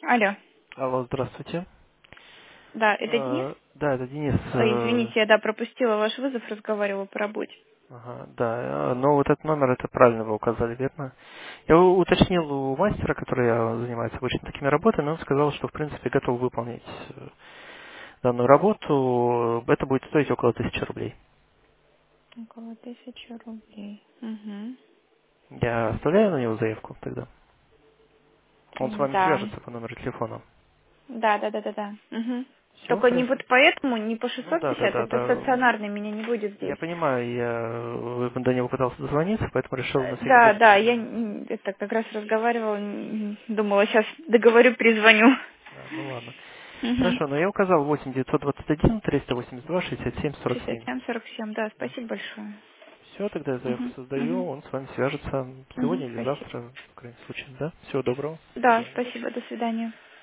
Алло. Алло, здравствуйте. Да, это Денис? Да, это Денис. Извините, я, пропустила ваш вызов, разговаривала по работе. Ага, да, но вот этот номер, это правильно вы указали, верно? Я уточнил у мастера, который занимается обычно такими работами, он сказал, что в принципе готов выполнить данную работу. Это будет стоить около 1000 рублей. Около 1000 рублей. Угу. Я оставляю на него заявку тогда. Он с вами Да. свяжется по номеру телефона. Да. Угу. Все, Только не хорошо. вот поэтому, не по Ну да, да, 650, да, это да. стационарный, меня не будет Я здесь. понимаю, до него пытался дозвониться, поэтому решил на всякий случай. Да, я это как раз разговаривала, думала, сейчас договорю, перезвоню. Ну ладно. Угу. Хорошо, но я указал 8 921 382 67 47. 67-47, да, спасибо большое. Все, тогда я заявку создаю, Угу. он с вами свяжется Угу. сегодня или Спасибо. завтра, в крайнем случае, да? Всего доброго, до Да, свидания. спасибо, до свидания.